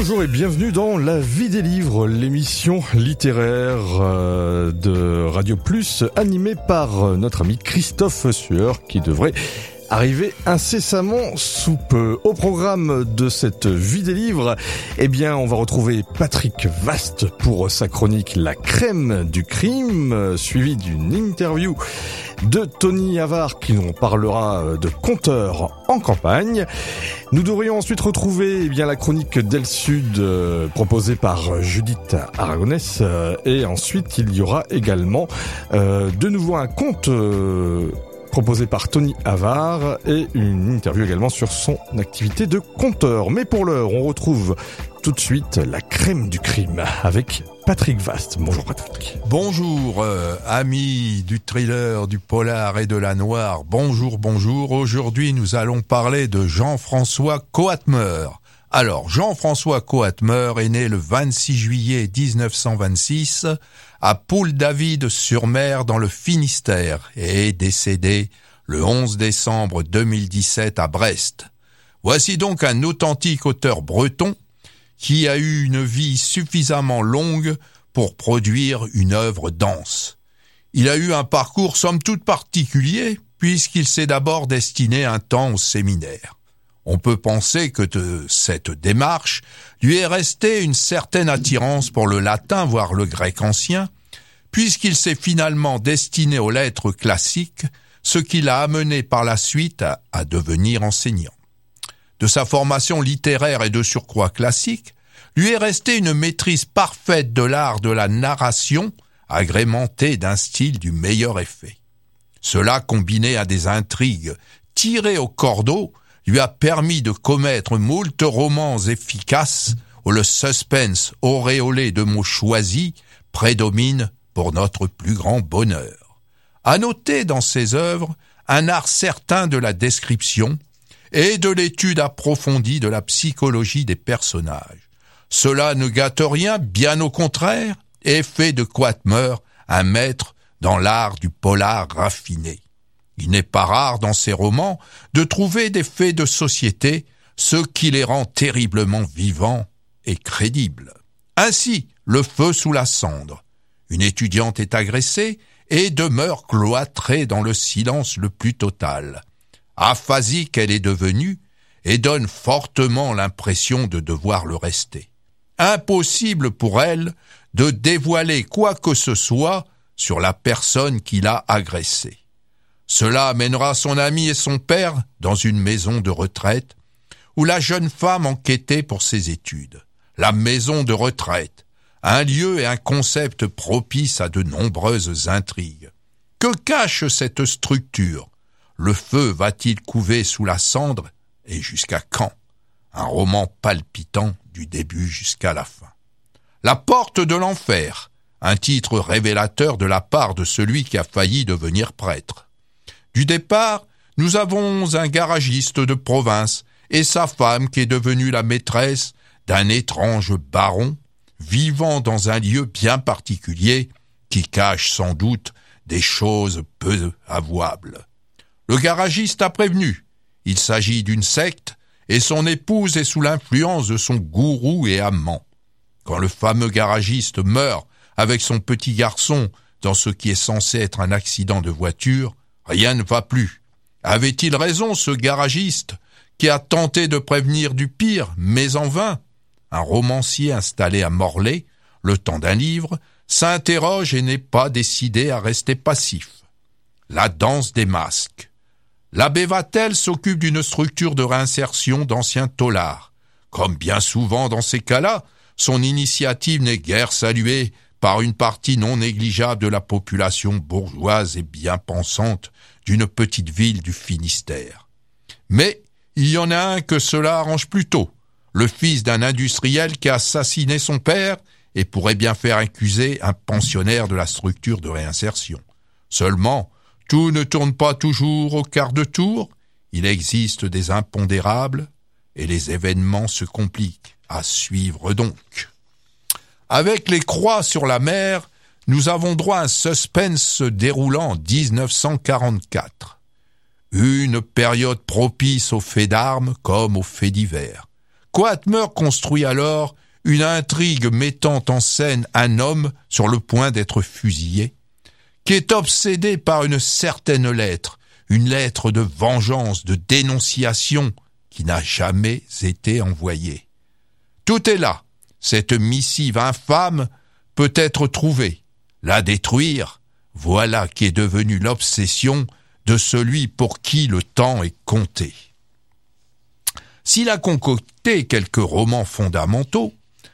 Bonjour et bienvenue dans La Vie des livres, l'émission littéraire de Radio Plus, animée par notre ami Christophe Sueur, qui devrait arriver incessamment sous peu. Au programme de cette Vie des livres, eh bien, on va retrouver Patrick Vast pour sa chronique La crème du crime, suivie d'une interview de Tony Havard qui nous parlera de conteur en campagne. Nous devrions ensuite retrouver la chronique d'El Sud proposée par Judith Aragonès et ensuite il y aura également de nouveau un conte proposé par Tony Havard et une interview également sur son activité de conteur. Mais pour l'heure, on retrouve tout de suite la crème du crime avec Patrick Vast. Bonjour Patrick. Bonjour amis du thriller, du polar et de la noire. Bonjour. Aujourd'hui, nous allons parler de Jean-François Coatmer. Alors, Jean-François Coatmer est né le 26 juillet 1926 à Poule-David-sur-Mer dans le Finistère et est décédé le 11 décembre 2017 à Brest. Voici donc un authentique auteur breton qui a eu une vie suffisamment longue pour produire une œuvre dense. Il a eu un parcours somme toute particulier puisqu'il s'est d'abord destiné un temps au séminaire. On peut penser que de cette démarche lui est restée une certaine attirance pour le latin, voire le grec ancien, puisqu'il s'est finalement destiné aux lettres classiques, ce qui l'a amené par la suite à devenir enseignant. De sa formation littéraire et de surcroît classique, lui est restée une maîtrise parfaite de l'art de la narration, agrémentée d'un style du meilleur effet. Cela, combiné à des intrigues tirées au cordeau, lui a permis de commettre moult romans efficaces où le suspense auréolé de mots choisis prédomine pour notre plus grand bonheur. À noter dans ses œuvres un art certain de la description et de l'étude approfondie de la psychologie des personnages. Cela ne gâte rien, bien au contraire, et fait de Coatmer un maître dans l'art du polar raffiné. Il n'est pas rare dans ses romans de trouver des faits de société, ce qui les rend terriblement vivants et crédibles. Ainsi, Le feu sous la cendre. Une étudiante est agressée et demeure cloîtrée dans le silence le plus total. Aphasique elle est devenue et donne fortement l'impression de devoir le rester. Impossible pour elle de dévoiler quoi que ce soit sur la personne qui l'a agressée. Cela amènera son ami et son père dans une maison de retraite où la jeune femme enquêtait pour ses études. La maison de retraite, un lieu et un concept propice à de nombreuses intrigues. Que cache cette structure? Le feu va-t-il couver sous la cendre et jusqu'à quand? Un roman palpitant du début jusqu'à la fin. La porte de l'enfer, un titre révélateur de la part de celui qui a failli devenir prêtre. Du départ, nous avons un garagiste de province et sa femme qui est devenue la maîtresse d'un étrange baron vivant dans un lieu bien particulier qui cache sans doute des choses peu avouables. Le garagiste a prévenu, il s'agit d'une secte et son épouse est sous l'influence de son gourou et amant. Quand le fameux garagiste meurt avec son petit garçon dans ce qui est censé être un accident de voiture, rien ne va plus. Avait-il raison ce garagiste qui a tenté de prévenir du pire, mais en vain? Un romancier installé à Morlaix, le temps d'un livre, s'interroge et n'est pas décidé à rester passif. La danse des masques. L'abbé Vatel s'occupe d'une structure de réinsertion d'anciens taulards. Comme bien souvent dans ces cas-là, son initiative n'est guère saluée par une partie non négligeable de la population bourgeoise et bien pensante d'une petite ville du Finistère. Mais il y en a un que cela arrange plutôt, le fils d'un industriel qui a assassiné son père et pourrait bien faire accuser un pensionnaire de la structure de réinsertion. Seulement, tout ne tourne pas toujours au quart de tour, il existe des impondérables et les événements se compliquent. À suivre donc. Avec Les Croix sur la mer, nous avons droit à un suspense se déroulant en 1944. Une période propice aux faits d'armes comme aux faits divers. Coatmer construit alors une intrigue mettant en scène un homme sur le point d'être fusillé, qui est obsédé par une certaine lettre, une lettre de vengeance, de dénonciation, qui n'a jamais été envoyée. Tout est là. Cette missive infâme peut être trouvée. La détruire, voilà qui est devenue l'obsession de celui pour qui le temps est compté. S'il a concocté quelques romans fondamentaux,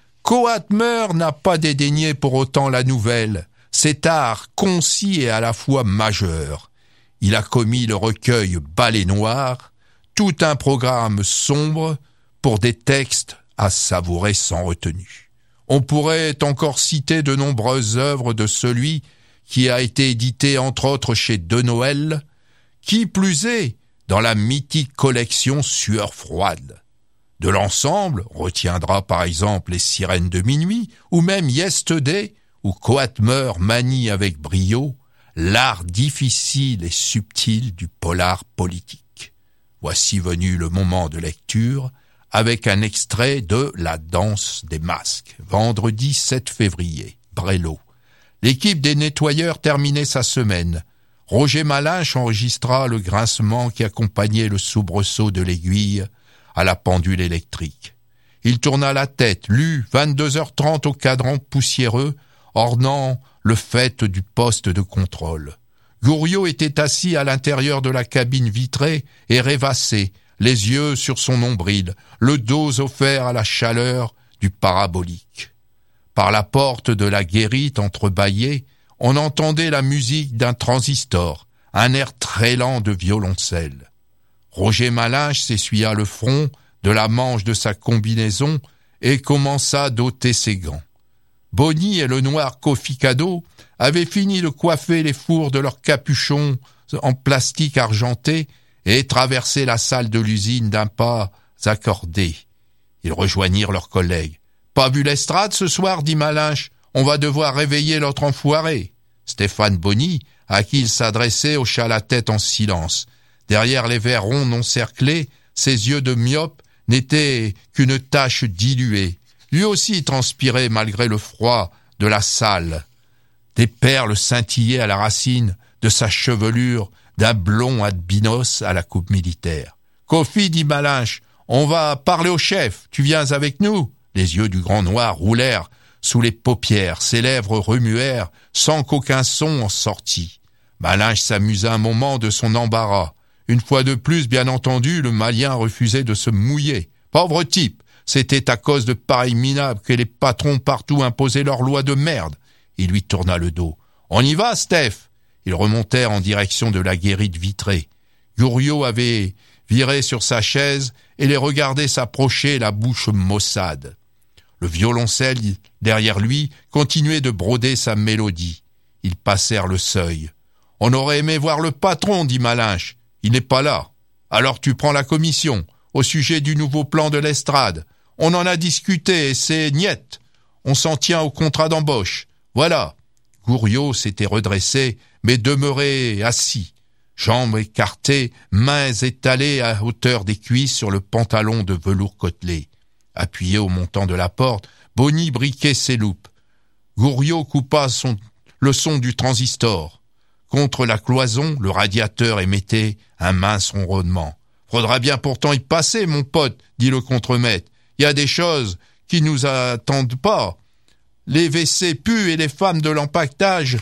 Coatmer n'a pas dédaigné pour autant la nouvelle, cet art concis et à la fois majeur. Il a commis le recueil Balai Noir, tout un programme sombre pour des textes à savourer sans retenue. On pourrait encore citer de nombreuses œuvres de celui qui a été édité entre autres chez De Noël, qui plus est dans la mythique collection Sueur froide. De l'ensemble, on retiendra par exemple Les Sirènes de minuit, ou même Yesterday, où Coatmer manie avec brio l'art difficile et subtil du polar politique. Voici venu le moment de lecture, avec un extrait de La Danse des Masques, vendredi 7 février, Brélo. L'équipe des nettoyeurs terminait sa semaine. Roger Malinche enregistra le grincement qui accompagnait le soubresaut de l'aiguille à la pendule électrique. Il tourna la tête, lut 22h30 au cadran poussiéreux, ornant le faîte du poste de contrôle. Gouriot était assis à l'intérieur de la cabine vitrée et rêvassé, les yeux sur son nombril, le dos offert à la chaleur du parabolique. Par la porte de la guérite entrebâillée, on entendait la musique d'un transistor, un air très lent de violoncelle. Roger Malinche s'essuya le front de la manche de sa combinaison et commença d'ôter ses gants. Bonny et le noir Coficado avaient fini de coiffer les fours de leurs capuchons en plastique argenté et traversaient la salle de l'usine d'un pas accordé. Ils rejoignirent leurs collègues. « Pas vu l'estrade ce soir ?» dit Malinche. « On va devoir réveiller l'autre enfoiré. » Stéphane Bonny, à qui il s'adressait, hocha la tête en silence. Derrière les verres ronds non cerclés, ses yeux de myope n'étaient qu'une tache diluée. Lui aussi transpirait malgré le froid de la salle. Des perles scintillaient à la racine de sa chevelure d'un blond albinos à la coupe militaire. « Kofi, dit Malinche, on va parler au chef, tu viens avec nous ?» Les yeux du grand noir roulèrent sous les paupières, ses lèvres remuèrent sans qu'aucun son en sortît. Malinche s'amusa un moment de son embarras. Une fois de plus, bien entendu, le Malien refusait de se mouiller. Pauvre type, c'était à cause de pareils minables que les patrons partout imposaient leurs lois de merde. Il lui tourna le dos. « On y va, Steph ?» Ils remontèrent en direction de la guérite vitrée. Gouriot avait viré sur sa chaise et les regardait s'approcher, la bouche maussade. Le violoncelle, derrière lui, continuait de broder sa mélodie. Ils passèrent le seuil. « On aurait aimé voir le patron, dit Malinche. Il n'est pas là. Alors tu prends la commission, au sujet du nouveau plan de l'estrade. On en a discuté et c'est niet. On s'en tient au contrat d'embauche. Voilà. » Gouriot s'était redressé, mais demeurait assis, jambes écartées, mains étalées à hauteur des cuisses sur le pantalon de velours côtelé. Appuyé au montant de la porte, Bonny briquait ses loupes. Gouriot coupa le son du transistor. Contre la cloison, le radiateur émettait un mince ronronnement. « Faudra bien pourtant y passer, mon pote, » dit le contremaître. « Il y a des choses qui nous attendent pas. Les WC puent et les femmes de l'empaquetage...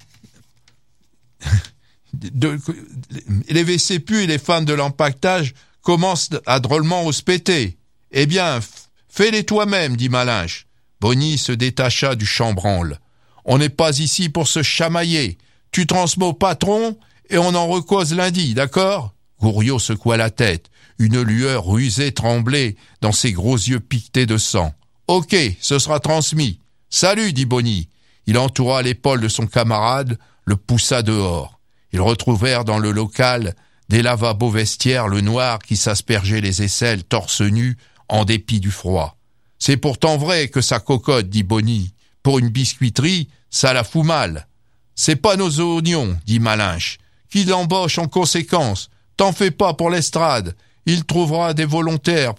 les WC puent et les femmes de l'empaquetage commencent à drôlement hospéter. Eh bien, fais-les toi-même, dit Malinche. Bonny se détacha du chambranle. On n'est pas ici pour se chamailler. Tu transmets au patron et on en recause lundi, d'accord? Gouriot secoua la tête. Une lueur rusée tremblait dans ses gros yeux piquetés de sang. Ok, ce sera transmis. Salut, dit Bonny. Il entoura l'épaule de son camarade, le poussa dehors. Ils retrouvèrent dans le local des lavabos vestiaires le noir qui s'aspergeait les aisselles torse nu en dépit du froid. C'est pourtant vrai que ça cocotte, dit Bonny. Pour une biscuiterie, ça la fout mal. C'est pas nos oignons, dit Malinche. Qui l'embauche en conséquence. T'en fais pas pour l'estrade. Il trouvera des volontaires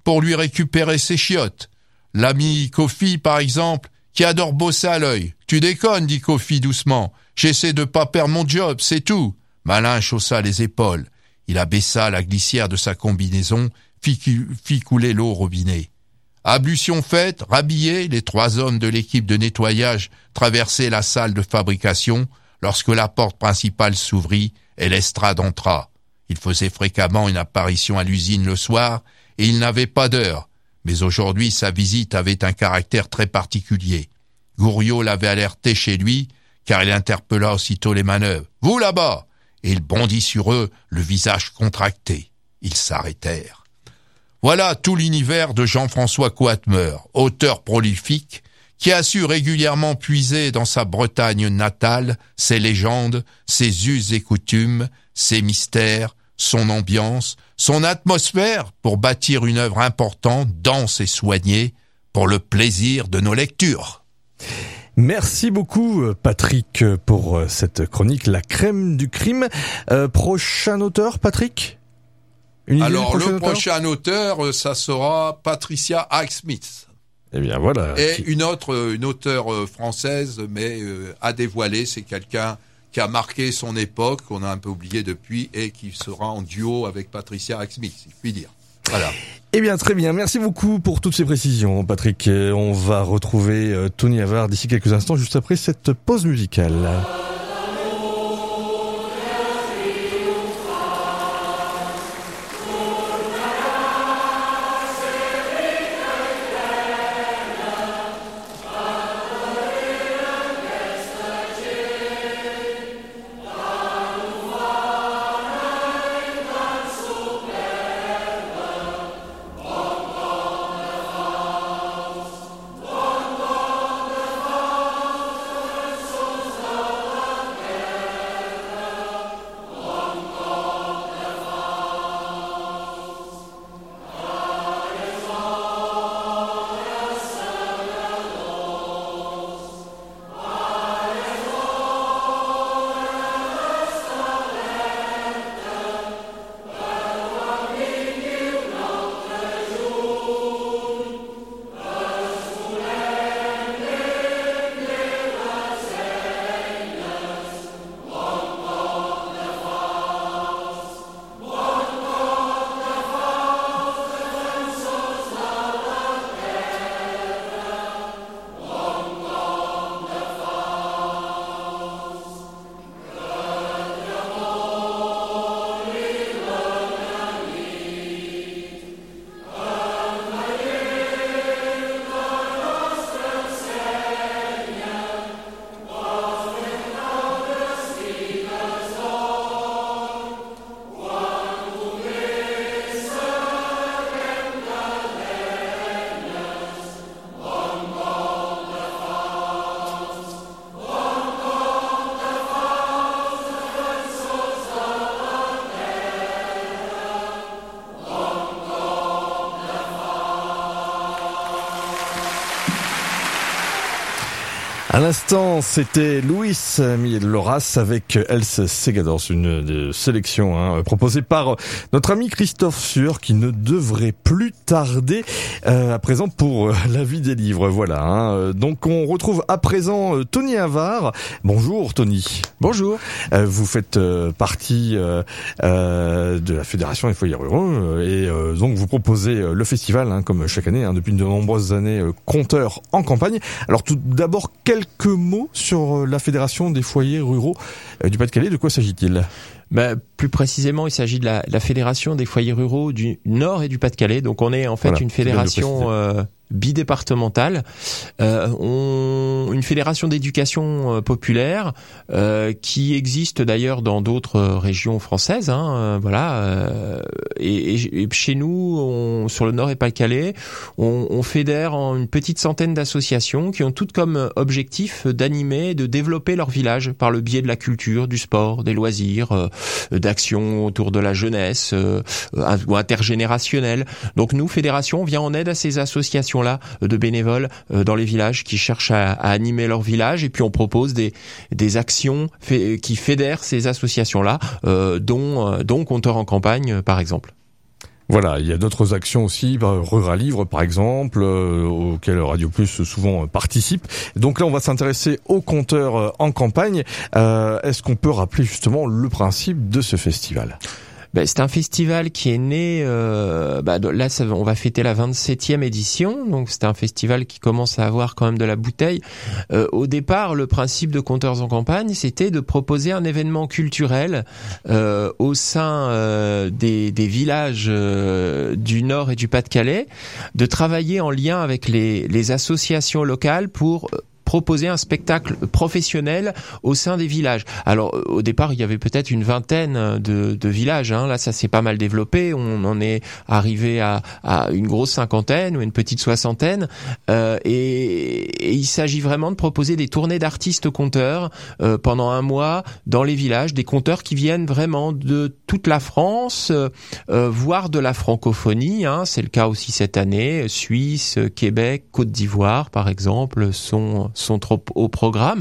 pour lui récupérer ses chiottes. L'ami Kofi, par exemple, qui adore bosser à l'œil. Tu déconnes, dit Kofi doucement. J'essaie de pas perdre mon job, c'est tout. Malin chaussa les épaules. Il abaissa la glissière de sa combinaison, fit couler l'eau au robinet. Ablution faite, rhabillés, les 3 hommes de l'équipe de nettoyage traversaient la salle de fabrication lorsque la porte principale s'ouvrit et l'estrade entra. Il faisait fréquemment une apparition à l'usine le soir et il n'avait pas d'heure. Mais aujourd'hui, sa visite avait un caractère très particulier. Gouriot l'avait alerté chez lui, car il interpella aussitôt les manœuvres. « Vous là-bas !» Et il bondit sur eux, le visage contracté. Ils s'arrêtèrent. Voilà tout l'univers de Jean-François Coatmer, auteur prolifique, qui a su régulièrement puiser dans sa Bretagne natale ses légendes, ses us et coutumes, ses mystères, son ambiance, son atmosphère pour bâtir une œuvre importante, dense et soignée, pour le plaisir de nos lectures. Merci beaucoup Patrick pour cette chronique, la crème du crime. Prochain auteur, Patrick ? Alors le prochain auteur, ça sera Patricia Highsmith. Eh bien voilà. Et une auteure française, mais à dévoiler, c'est quelqu'un qui a marqué son époque, qu'on a un peu oublié depuis, et qui sera en duo avec Patricia Highsmith, si je puis dire. Voilà. Eh bien, très bien. Merci beaucoup pour toutes ces précisions, Patrick. On va retrouver Tony Havard d'ici quelques instants, juste après cette pause musicale. À l'instant, c'était Luis Loras avec Else Segadors, une sélection proposée par notre ami Christophe Sueur, qui ne devrait plus tarder à présent pour la vie des livres. Voilà. Donc on retrouve à présent Tony Havard. Bonjour Tony. Bonjour. Vous faites partie de la Fédération des foyers ruraux et donc vous proposez le festival, comme chaque année, depuis de nombreuses années, Conteur en campagne. Alors tout d'abord, quelques mots sur la Fédération des foyers ruraux du Pas-de-Calais. De quoi s'agit-il ? Plus précisément, il s'agit de la Fédération des foyers ruraux du Nord et du Pas-de-Calais. Donc on est en fait une fédération bidépartementale, une fédération d'éducation populaire qui existe d'ailleurs dans d'autres régions françaises. Et chez nous, sur le Nord et Pas-de-Calais, on fédère en une petite centaine d'associations qui ont toutes comme objectif d'animer, de développer leur village par le biais de la culture, du sport, des loisirs, d'actions autour de la jeunesse ou intergénérationnelle. Donc nous, fédération, on vient en aide à ces associations là de bénévoles dans les villages qui cherchent à animer leur village, et puis on propose des actions qui fédèrent ces associations là, dont Conteur en campagne par exemple. Voilà, il y a d'autres actions aussi, Rural Livre par exemple, auxquelles Radio Plus souvent participe. Donc là, on va s'intéresser aux conteurs en campagne. Est-ce qu'on peut rappeler justement le principe de ce festival ? C'est un festival qui est né, là on va fêter la 27e édition, donc c'est un festival qui commence à avoir quand même de la bouteille. Au départ, le principe de Conteurs en campagne, c'était de proposer un événement culturel au sein des villages du Nord et du Pas-de-Calais, de travailler en lien avec les associations locales pour proposer un spectacle professionnel au sein des villages. Alors au départ, il y avait peut-être une vingtaine de villages. Là, ça s'est pas mal développé. On en est arrivé à une grosse cinquantaine ou une petite soixantaine. Et il s'agit vraiment de proposer des tournées d'artistes conteurs pendant un mois dans les villages, des conteurs qui viennent vraiment de toute la France, voire de la francophonie. C'est le cas aussi cette année. Suisse, Québec, Côte d'Ivoire, par exemple, sont trop au programme.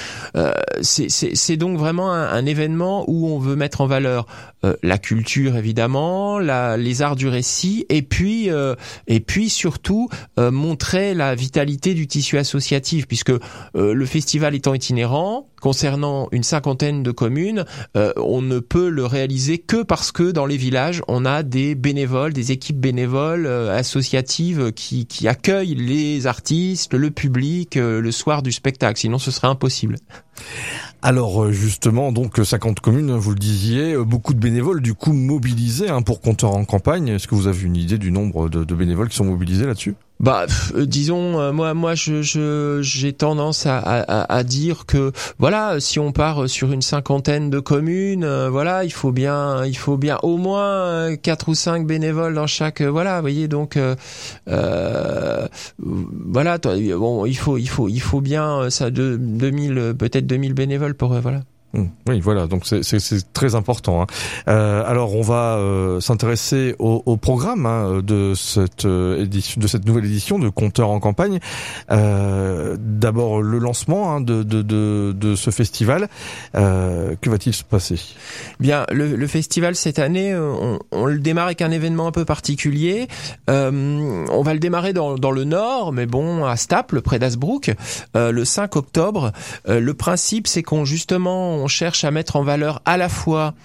C'est donc vraiment un événement où on veut mettre en valeur la culture évidemment, les arts du récit, et puis surtout montrer la vitalité du tissu associatif, puisque le festival étant itinérant, concernant une cinquantaine de communes, on ne peut le réaliser que parce que dans les villages, on a des bénévoles, des équipes bénévoles associatives qui accueillent les artistes, le public, le soir du spectacle. Sinon, ce serait impossible. Alors justement, donc 50 communes, vous le disiez, beaucoup de bénévoles du coup mobilisés pour Conteurs en campagne. Est-ce que vous avez une idée du nombre de bénévoles qui sont mobilisés là-dessus ? Disons, moi, j'ai tendance à dire que voilà, si on part sur une cinquantaine de communes, il faut bien au moins 4 ou 5 bénévoles dans chaque, vous voyez, donc il faut bien ça 2000 peut-être 2000 bénévoles pour voilà. Oui, voilà, donc c'est très important. Alors on va s'intéresser au programme de cette nouvelle édition de Conteurs en campagne. D'abord le lancement de ce festival. Que va-t-il se passer ? Bien, le festival cette année, on le démarre avec un événement un peu particulier. On va le démarrer dans le Nord, mais à Staples, près d'Hazebrouck, le 5 octobre. Le principe, c'est qu'on cherche à mettre en valeur à la fois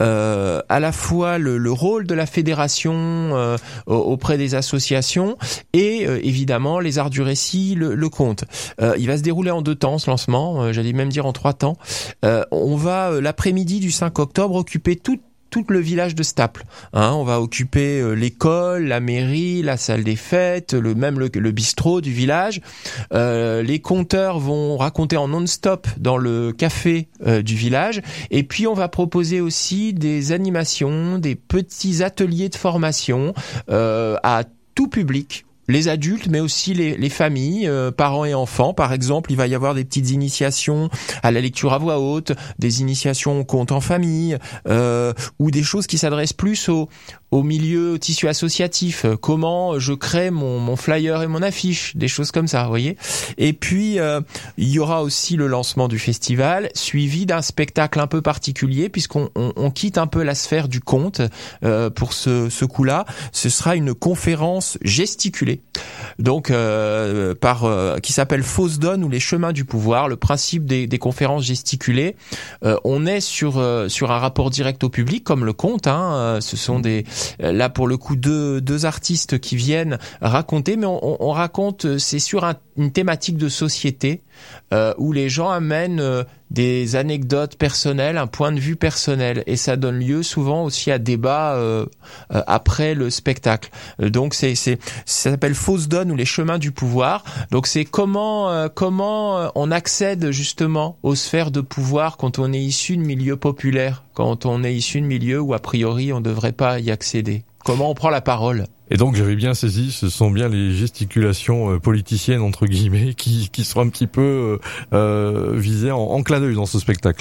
le rôle de la fédération auprès des associations et évidemment les arts du récit, le conte. Il va se dérouler en 2 temps ce lancement, j'allais même dire en 3 temps. On va l'après-midi du 5 octobre occuper tout le village de Staples. On va occuper l'école, la mairie, la salle des fêtes, le bistrot du village. Les conteurs vont raconter en non-stop dans le café du village. Et puis on va proposer aussi des animations, des petits ateliers de formation à tout public. Les adultes, mais aussi les familles, parents et enfants. Par exemple, il va y avoir des petites initiations à la lecture à voix haute, des initiations au conte en famille, ou des choses qui s'adressent plus au milieu, au tissu associatif. Comment je crée mon flyer et mon affiche, des choses comme ça, vous voyez. Et puis, il y aura aussi le lancement du festival, suivi d'un spectacle un peu particulier, puisqu'on quitte un peu la sphère du conte pour ce coup-là. Ce sera une conférence gesticulée. Donc qui s'appelle Fausse Donne ou les chemins du pouvoir. Le principe des conférences gesticulées, on est sur un rapport direct au public comme le conte. Ce sont là pour le coup deux artistes qui viennent raconter, mais on raconte, c'est sur une thématique de société où les gens amènent des anecdotes personnelles, un point de vue personnel, et ça donne lieu souvent aussi à débat après le spectacle. Donc ça s'appelle Fausse Donne ou les chemins du pouvoir. Donc c'est comment on accède justement aux sphères de pouvoir quand on est issu de milieux populaires, quand on est issu de milieux où a priori on ne devrait pas y accéder. Comment on prend la parole. Et donc j'avais bien saisi, ce sont bien les gesticulations politiciennes entre guillemets qui sont un petit peu visées en clin d'œil dans ce spectacle.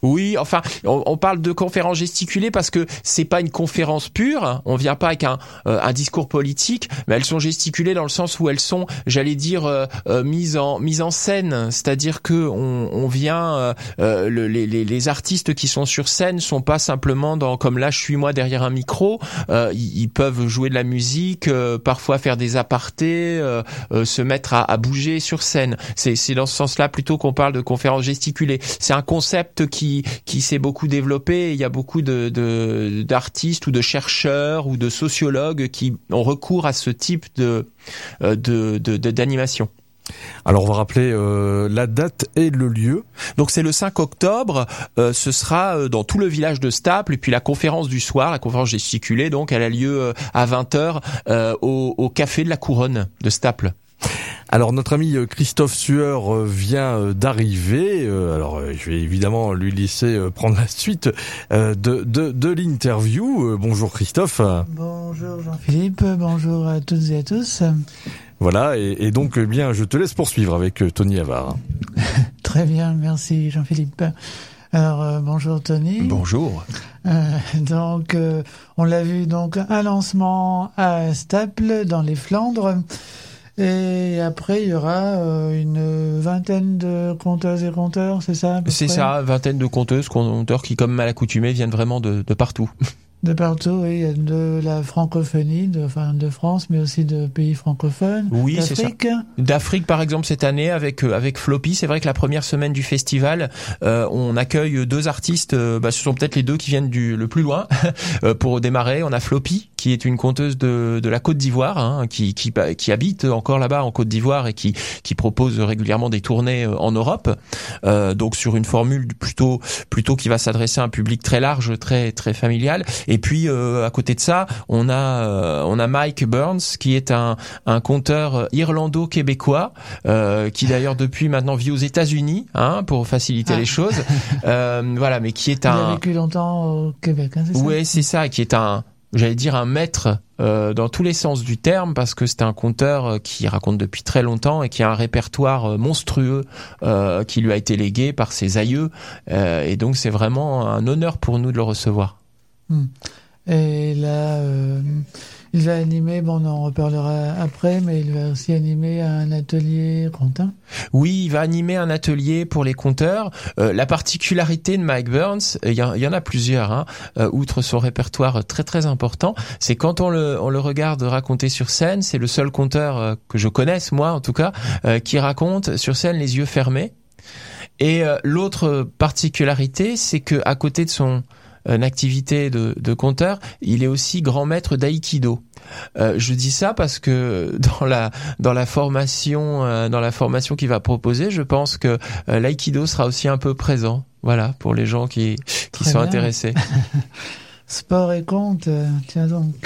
Oui, enfin, on parle de conférence gesticulée parce que c'est pas une conférence pure. On vient pas avec un discours politique, mais elles sont gesticulées dans le sens où elles sont, j'allais dire, mises en scène. C'est-à-dire que on vient, les artistes qui sont sur scène sont pas simplement comme là je suis moi derrière un micro. Ils peuvent jouer de la musique, parfois faire des apartés, se mettre à bouger sur scène. C'est dans ce sens-là plutôt qu'on parle de conférence gesticulée. C'est un concept qui s'est beaucoup développé. Il y a beaucoup d'artistes ou de chercheurs ou de sociologues qui ont recours à ce type d'animation. Alors on va rappeler la date et le lieu. Donc c'est le 5 octobre, ce sera dans tout le village de Staples, et puis la conférence du soir, la conférence gesticulée, donc elle a lieu à 20h au Café de la Couronne de Staples. Alors notre ami Christophe Sueur vient d'arriver. Alors je vais évidemment lui laisser prendre la suite de l'interview. Bonjour Christophe. Bonjour Jean-Philippe, bonjour à toutes et à tous. Voilà, et donc eh bien je te laisse poursuivre avec Tony Havard. Très bien, merci Jean-Philippe. Alors bonjour Tony. Bonjour. Donc on l'a vu, donc un lancement à Staples dans les Flandres. Et après, il y aura une vingtaine de conteuses et conteurs, c'est ça? C'est ça, vingtaine de conteuses, conteurs qui, comme à l'accoutumée, viennent vraiment de partout. De partout, oui, il y a de la francophonie, de France, mais aussi de pays francophones. Oui, c'est ça. D'Afrique. D'Afrique, par exemple, cette année, avec Floppy. C'est vrai que la première semaine du festival, on accueille 2 artistes, ce sont peut-être les 2 qui viennent le plus loin, pour démarrer. On a Floppy, qui est une conteuse de la Côte d'Ivoire, hein, qui habite encore là-bas en Côte d'Ivoire et qui propose régulièrement des tournées en Europe. Donc sur une formule plutôt qui va s'adresser à un public très large, très, très familial. Et puis à côté de ça, on a Mike Burns qui est un conteur irlando-québécois qui d'ailleurs depuis maintenant vit aux États-Unis, hein, pour faciliter les choses. Voilà, mais qui est Il a vécu longtemps au Québec, hein, c'est ça? Ouais, c'est ça, qui est j'allais dire un maître dans tous les sens du terme, parce que c'est un conteur qui raconte depuis très longtemps et qui a un répertoire monstrueux qui lui a été légué par ses aïeux, et donc c'est vraiment un honneur pour nous de le recevoir. Et là, il va animer, on en reparlera après, mais il va aussi animer un atelier contin. Oui, il va animer un atelier pour les conteurs. La particularité de Mike Burns, il y en a plusieurs, hein, outre son répertoire très très important, c'est quand on le regarde raconter sur scène, c'est le seul conteur que je connaisse, moi en tout cas, qui raconte sur scène les yeux fermés. Et l'autre particularité, c'est que à côté de son activité de conteur, il est aussi grand maître d'aïkido. Je dis ça parce que dans la formation qu'il va proposer, je pense que l'aïkido sera aussi un peu présent. Voilà, pour les gens qui sont intéressés. Sport et conte, tiens donc.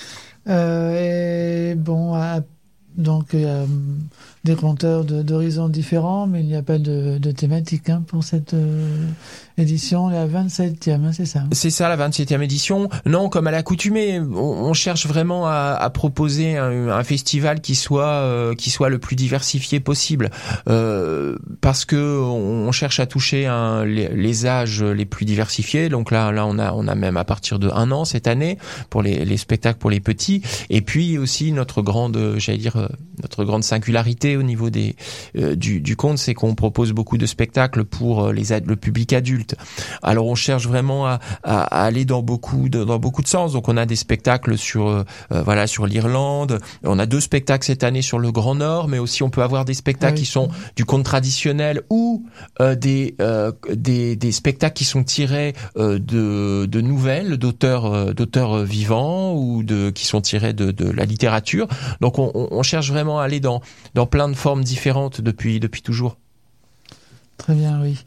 Et bon, donc il y a des conteurs d'horizons différents, mais il n'y a pas de thématique, hein, pour cette édition, la 27e, hein, c'est ça? C'est ça, la 27e édition. Non, comme à l'accoutumée, on cherche vraiment à proposer un festival qui soit le plus diversifié possible, parce que on cherche à toucher les âges les plus diversifiés. Donc là on a même à partir de 1 an cette année pour les spectacles pour les petits, et puis aussi notre grande singularité au niveau du conte, c'est qu'on propose beaucoup de spectacles pour le public adulte. Alors on cherche vraiment à aller dans beaucoup de sens. Donc on a des spectacles sur l'Irlande, on a 2 spectacles cette année sur le Grand Nord, mais aussi on peut avoir des spectacles qui sont du conte traditionnel ou des spectacles qui sont tirés de nouvelles d'auteurs vivants ou qui sont tirés de la littérature. Donc on cherche vraiment à aller dans plein de formes différentes depuis toujours. Très bien, oui.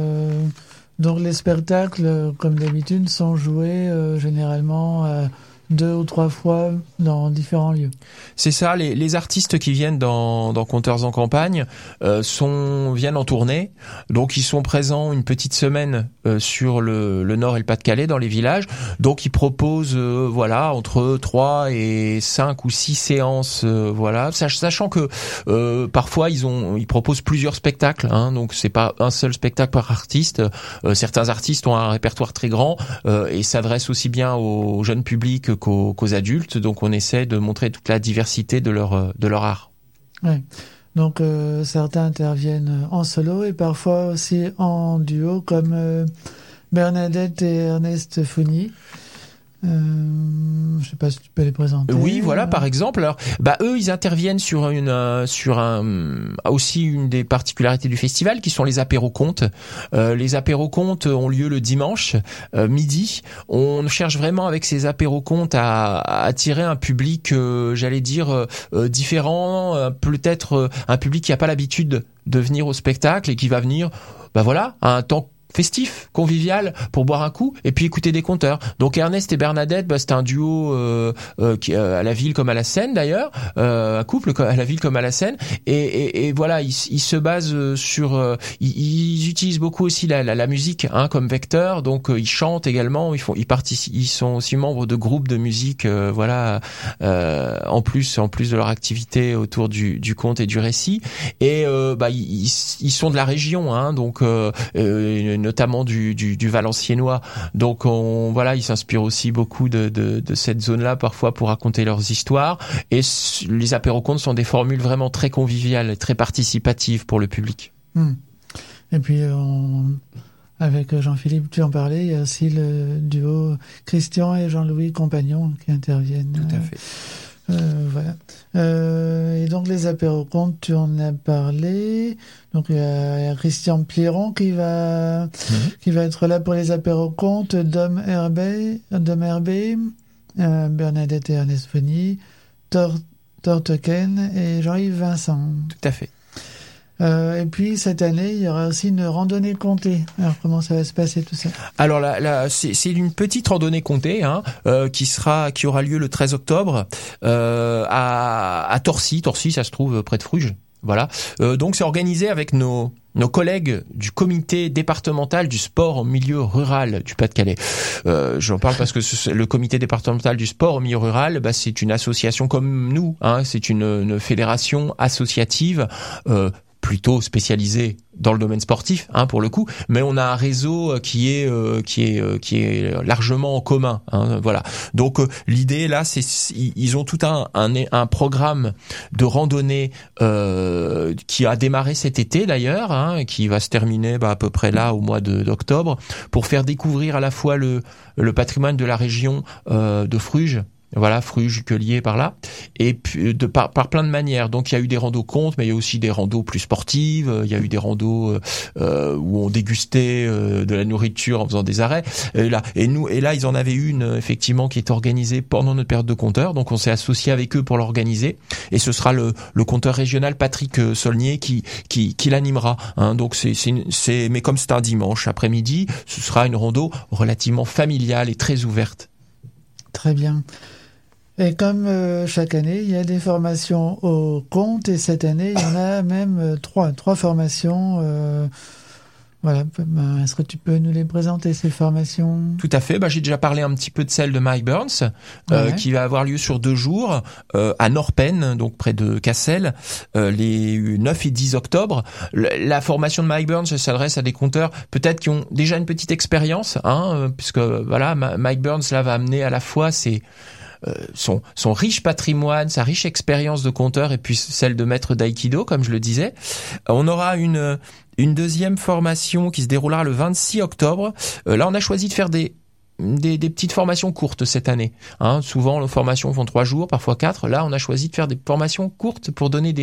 Donc les spectacles, comme d'habitude, sont joués généralement 2 ou 3 fois dans différents lieux. C'est ça, les artistes qui viennent dans Conteurs en campagne viennent en tournée, donc ils sont présents une petite semaine sur le Nord et le Pas-de-Calais dans les villages, donc ils proposent entre 3 et 5 ou 6 séances, sachant que parfois ils proposent plusieurs spectacles, donc c'est pas un seul spectacle par artiste. Certains artistes ont un répertoire très grand et s'adressent aussi bien au jeune public qu'aux adultes, donc on essaie de montrer toute la diversité de leur art. Ouais. Donc certains interviennent en solo et parfois aussi en duo, comme Bernadette et Ernest Fougny. Je sais pas si tu peux les présenter. Oui, voilà, par exemple. Alors, eux, ils interviennent sur aussi une des particularités du festival, qui sont les apéros-contes. Les apéros-contes ont lieu le dimanche midi. On cherche vraiment avec ces apéros-contes à attirer un public, différent, peut-être un public qui n'a pas l'habitude de venir au spectacle et qui va venir, à un temps festif, convivial, pour boire un coup et puis écouter des conteurs. Donc Ernest et Bernadette, c'est un duo qui à la ville comme à la scène d'ailleurs, un couple à la ville comme à la scène, et voilà, ils se basent sur, ils utilisent beaucoup aussi la musique comme vecteur, donc ils chantent également, ils participent, ils sont aussi membres de groupes de musique, en plus de leur activité autour du conte et du récit, et ils sont de la région, donc notamment du Valenciennois. Donc ils s'inspirent aussi beaucoup de cette zone-là parfois pour raconter leurs histoires. Et les apéros-contes sont des formules vraiment très conviviales et très participatives pour le public. Et puis avec Jean-Philippe, tu en parlais, il y a aussi le duo Christian et Jean-Louis Compagnon qui interviennent. Tout à fait. Et donc les apéros-contes, tu en as parlé. Donc il y a Christian Pliron qui va être là pour les apéros-contes, Dom Herbé, Bernadette et Ernest Fougny, Torteken et Jean-Yves Vincent. Tout à fait. Et puis cette année, il y aura aussi une randonnée comptée. Alors comment ça va se passer tout ça ? Alors là, c'est une petite randonnée comptée qui aura lieu le 13 octobre à Torcy. Torcy, ça se trouve près de Fruges. Voilà. Donc c'est organisé avec nos collègues du comité départemental du sport au milieu rural du Pas-de-Calais. J'en parle parce que le comité départemental du sport au milieu rural, c'est une association comme nous, c'est une fédération associative plutôt spécialisé dans le domaine sportif, pour le coup, mais on a un réseau qui est largement en commun, voilà. Donc l'idée là, ils ont tout un programme de randonnée qui a démarré cet été d'ailleurs, et qui va se terminer à peu près là au mois d'octobre, pour faire découvrir à la fois le patrimoine de la région de Fruges. Voilà, Fruges, Queulier, par là, et puis par plein de manières. Donc il y a eu des randos contes, mais il y a aussi des randos plus sportives. Il y a eu des randos où on dégustait de la nourriture en faisant des arrêts. Et là, ils en avaient une effectivement qui est organisée pendant notre période de compteur. Donc on s'est associé avec eux pour l'organiser. Et ce sera le compteur régional Patrick Saulnier qui l'animera. Donc mais comme c'est un dimanche après-midi, ce sera une rando relativement familiale et très ouverte. Très bien. Et comme chaque année, il y a des formations au conte, et cette année, il y en a même trois formations. Voilà. Est-ce que tu peux nous les présenter, ces formations ? Tout à fait. J'ai déjà parlé un petit peu de celle de Mike Burns, qui va avoir lieu sur 2 jours à Norpen, donc près de Cassel, les 9 et 10 octobre. La formation de Mike Burns s'adresse à des conteurs peut-être qui ont déjà une petite expérience, puisque voilà, Mike Burns là va amener à la fois son riche patrimoine, sa riche expérience de conteur, et puis celle de maître d'aïkido, comme je le disais. On aura une deuxième formation qui se déroulera le 26 octobre. Là, on a choisi de faire des petites formations courtes cette année. Souvent, les formations font 3 jours, parfois 4. Là, on a choisi de faire des formations courtes pour donner des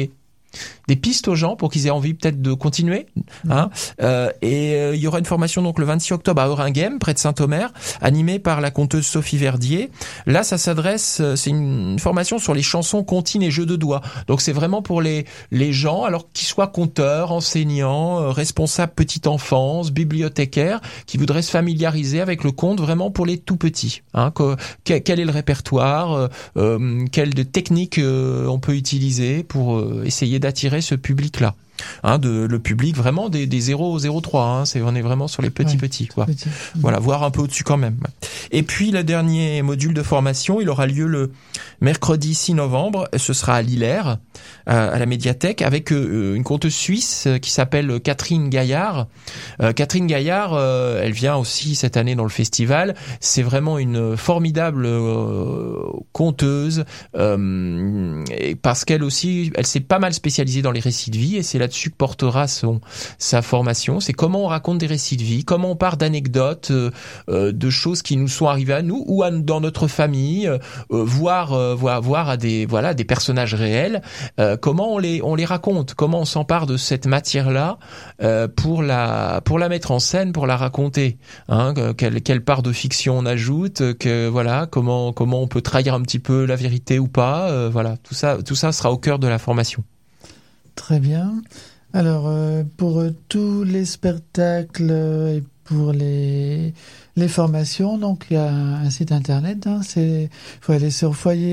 des pistes aux gens pour qu'ils aient envie peut-être de continuer. Hein. Il y aura une formation donc le 26 octobre à Euringhem, près de Saint-Omer, animée par la conteuse Sophie Verdier. Là, ça s'adresse, c'est une formation sur les chansons, comptines et jeux de doigts. Donc c'est vraiment pour les gens, alors qu'ils soient conteurs, enseignants, responsables petite enfance, bibliothécaires, qui voudraient se familiariser avec le conte vraiment pour les tout petits. Hein. Quel est le répertoire, quelles techniques on peut utiliser pour essayer d'attirer ce public-là. Hein, le public vraiment des 0-0-3, hein, on est vraiment sur les petits quoi. Voilà, voire un peu au-dessus quand même. Et puis le dernier module de formation, il aura lieu le mercredi 6 novembre, ce sera à Lillers, à la médiathèque, avec une conteuse suisse qui s'appelle Catherine Gaillard. Catherine Gaillard, elle vient aussi cette année dans le festival. C'est vraiment une formidable conteuse, et parce qu'elle aussi, elle s'est pas mal spécialisée dans les récits de vie, et c'est là-dessus que portera sa formation. C'est comment on raconte des récits de vie, comment on part d'anecdotes, de choses qui nous sont arrivées à nous ou dans notre famille, voir à des personnages réels, comment on les raconte, comment on s'empare de cette matière-là pour la mettre en scène, pour la raconter. Hein, quelle part de fiction on ajoute, comment on peut trahir un petit peu la vérité ou pas. Tout ça sera au cœur de la formation. Très bien. Alors, pour tous les spectacles et pour les formations, donc il y a un site internet. Hein, faut aller sur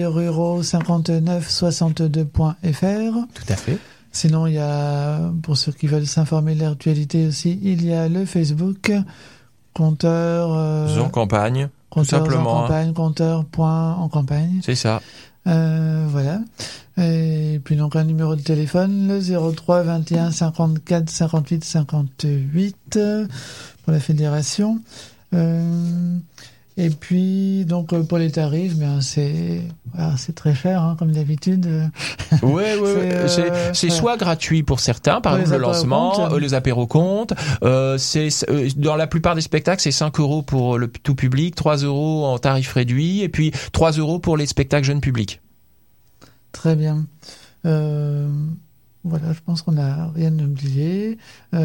foyerruraux5962.fr. Tout à fait. Sinon, il y a, pour ceux qui veulent s'informer de l'actualité aussi, il y a le Facebook Conteur en campagne, tout simplement. En campagne, conteur.en-campagne. C'est ça. Voilà. Et puis donc un numéro de téléphone, le 03 21 54 58 58 pour la fédération. Et puis donc pour les tarifs, c'est très cher hein, comme d'habitude. Ouais. C'est soit gratuit pour certains, par exemple le lancement, les apéros-comptes. Dans la plupart des spectacles, c'est 5 € pour le tout public, 3 € en tarif réduit, et puis 3 € pour les spectacles jeunes publics. Très bien. Voilà, je pense qu'on n'a rien oublié.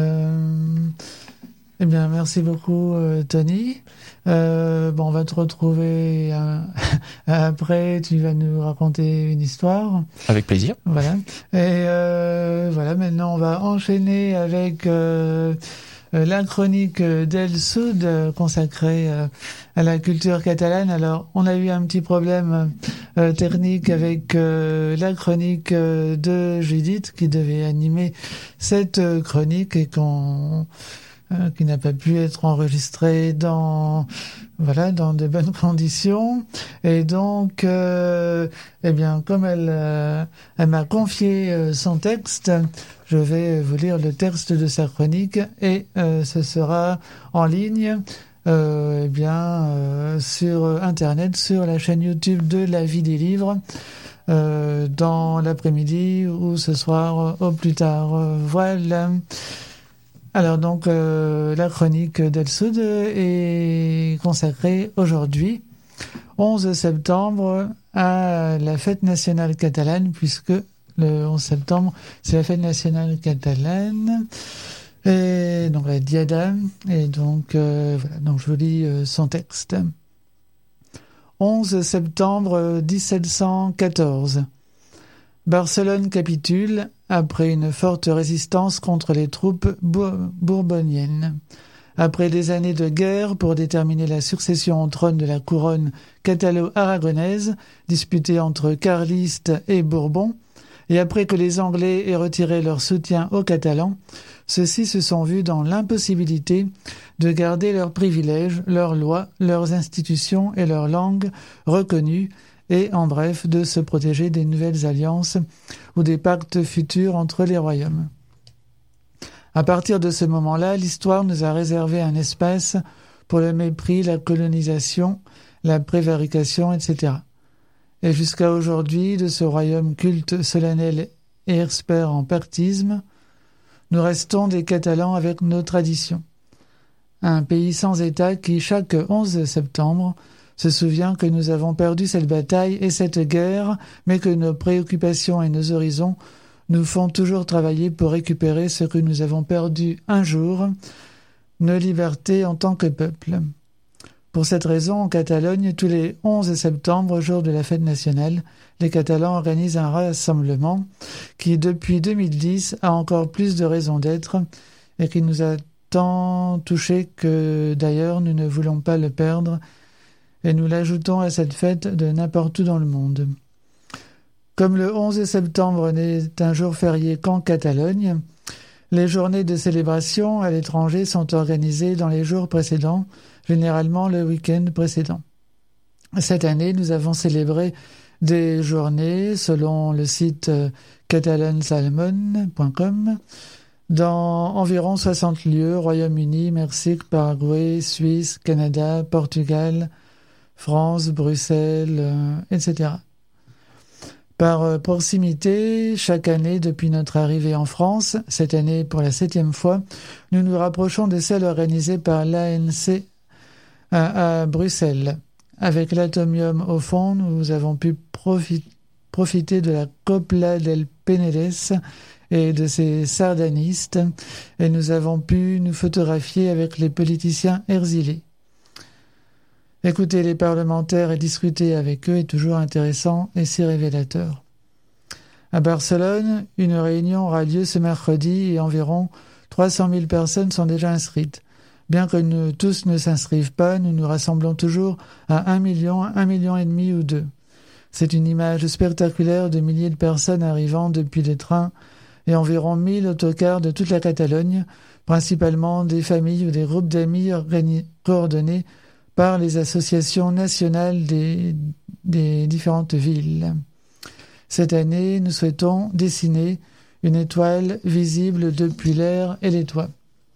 Eh bien, merci beaucoup, Tony. On va te retrouver après. Tu vas nous raconter une histoire. Avec plaisir. Voilà. Et maintenant, on va enchaîner avec la chronique d'El Sud consacrée à la culture catalane. Alors, on a eu un petit problème technique avec la chronique de Judith qui devait animer cette chronique et qui n'a pas pu être enregistrée dans de bonnes conditions. Et donc, comme elle m'a confié son texte, je vais vous lire le texte de sa chronique et ce sera en ligne sur Internet, sur la chaîne YouTube de La Vie des Livres, dans l'après-midi ou ce soir au plus tard. Voilà. Alors donc, la chronique d'El Sud est consacrée aujourd'hui, 11 septembre, à la fête nationale catalane, puisque le 11 septembre, c'est la fête nationale catalane, et donc la Diada, et donc, donc je vous lis son texte. 11 septembre 1714. Barcelone capitule après une forte résistance contre les troupes bourboniennes. Après des années de guerre pour déterminer la succession au trône de la couronne catalo-aragonaise, disputée entre carlistes et Bourbons, et après que les Anglais aient retiré leur soutien aux Catalans, ceux-ci se sont vus dans l'impossibilité de garder leurs privilèges, leurs lois, leurs institutions et leurs langues reconnues, et, en bref, de se protéger des nouvelles alliances ou des pactes futurs entre les royaumes. À partir de ce moment-là, l'histoire nous a réservé un espace pour le mépris, la colonisation, la prévarication, etc. Et jusqu'à aujourd'hui, de ce royaume culte, solennel et expert en pactisme, nous restons des Catalans avec nos traditions. Un pays sans État qui, chaque 11 septembre, se souvient que nous avons perdu cette bataille et cette guerre, mais que nos préoccupations et nos horizons nous font toujours travailler pour récupérer ce que nous avons perdu un jour, nos libertés en tant que peuple. Pour cette raison, en Catalogne, tous les 11 septembre, jour de la fête nationale, les Catalans organisent un rassemblement qui, depuis 2010, a encore plus de raison d'être et qui nous a tant touchés que, d'ailleurs, nous ne voulons pas le perdre et nous l'ajoutons à cette fête de n'importe où dans le monde. Comme le 11 septembre n'est un jour férié qu'en Catalogne, les journées de célébration à l'étranger sont organisées dans les jours précédents, généralement le week-end précédent. Cette année, nous avons célébré des journées, selon le site catalansalmon.com, dans environ 60 lieux, Royaume-Uni, Mexique, Paraguay, Suisse, Canada, Portugal, France, Bruxelles, etc. Par proximité, chaque année depuis notre arrivée en France, cette année pour la 7e fois, nous nous rapprochons de celles organisées par l'ANC à Bruxelles. Avec l'Atomium au fond, nous avons pu profiter de la Copla del Penedès et de ses sardanistes, et nous avons pu nous photographier avec les politiciens exilés. Écouter les parlementaires et discuter avec eux est toujours intéressant et si révélateur. À Barcelone, une réunion aura lieu ce mercredi et environ 300 000 personnes sont déjà inscrites. Bien que tous ne s'inscrivent pas, nous nous rassemblons toujours à 1 million et demi ou 2. C'est une image spectaculaire de milliers de personnes arrivant depuis des trains et environ 1000 autocars de toute la Catalogne, principalement des familles ou des groupes d'amis coordonnés par les associations nationales des différentes villes. Cette année, nous souhaitons dessiner une étoile visible depuis l'air et les toits.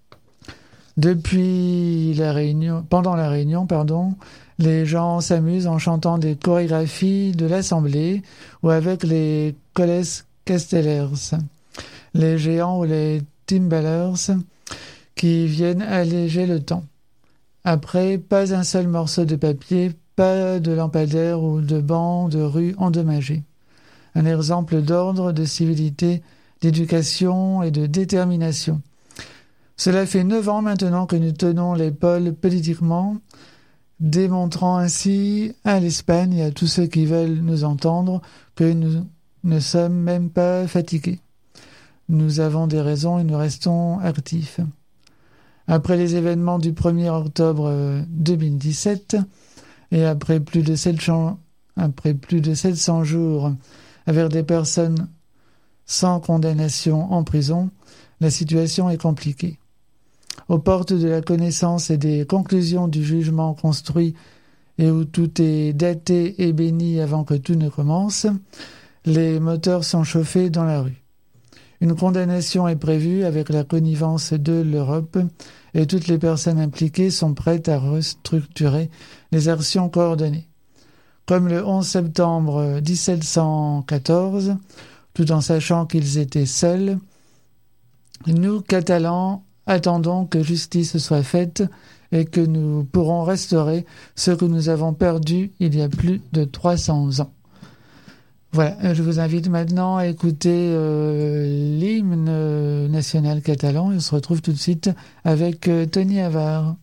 Pendant la réunion, les gens s'amusent en chantant des chorégraphies de l'Assemblée ou avec les Coles Castellers, les géants ou les timbalers qui viennent alléger le temps. Après, pas un seul morceau de papier, pas de lampadaire ou de banc de rue endommagé. Un exemple d'ordre, de civilité, d'éducation et de détermination. Cela fait 9 ans maintenant que nous tenons l'épaule politiquement, démontrant ainsi à l'Espagne et à tous ceux qui veulent nous entendre que nous ne sommes même pas fatigués. Nous avons des raisons et nous restons actifs. Après les événements du 1er octobre 2017 et après plus de 700 jours avec des personnes sans condamnation en prison, la situation est compliquée. Aux portes de la connaissance et des conclusions du jugement construit et où tout est daté et béni avant que tout ne commence, les moteurs sont chauffés dans la rue. Une condamnation est prévue avec la connivence de l'Europe et toutes les personnes impliquées sont prêtes à restructurer les actions coordonnées. Comme le 11 septembre 1714, tout en sachant qu'ils étaient seuls, nous, Catalans, attendons que justice soit faite et que nous pourrons restaurer ce que nous avons perdu il y a plus de 300 ans. Voilà, je vous invite maintenant à écouter l'hymne national catalan et on se retrouve tout de suite avec Tony Havard.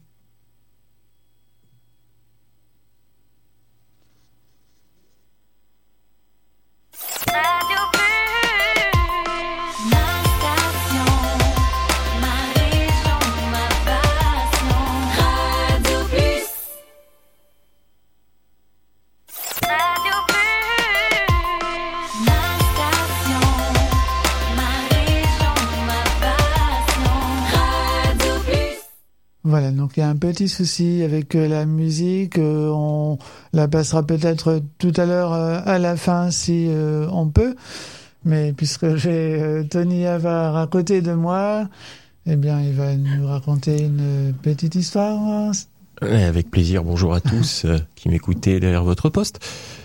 Voilà, donc il y a un petit souci avec la musique, on la passera peut-être tout à l'heure à la fin si on peut, mais puisque j'ai Tony Havard à côté de moi, eh bien il va nous raconter une petite histoire. Avec plaisir, bonjour à tous qui m'écoutez derrière votre poste.